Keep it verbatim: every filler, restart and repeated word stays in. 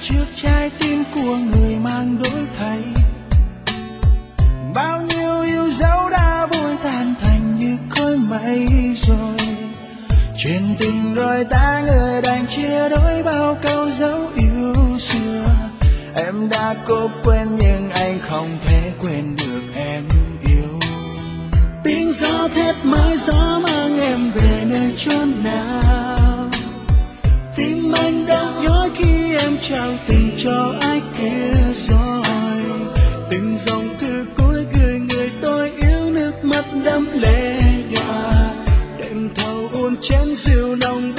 trước trái tim của người mang đổi thay. Bao nhiêu yêu dấu đã vội tan thành như khói mây rồi. Chuyện tình đôi ta người đành chia đôi bao câu dấu yêu xưa. Em đã cố quên nhưng anh không thể quên được em yêu. Tiếng gió thét mãi gió mang em về nơi chốn nào. Tim anh đang nhói khi em trao tình cho ai kia rồi. Từng dòng thư cuối gửi người tôi yêu, nước mắt đẫm lệ nhòa. Đêm thâu uống chén rượu nồng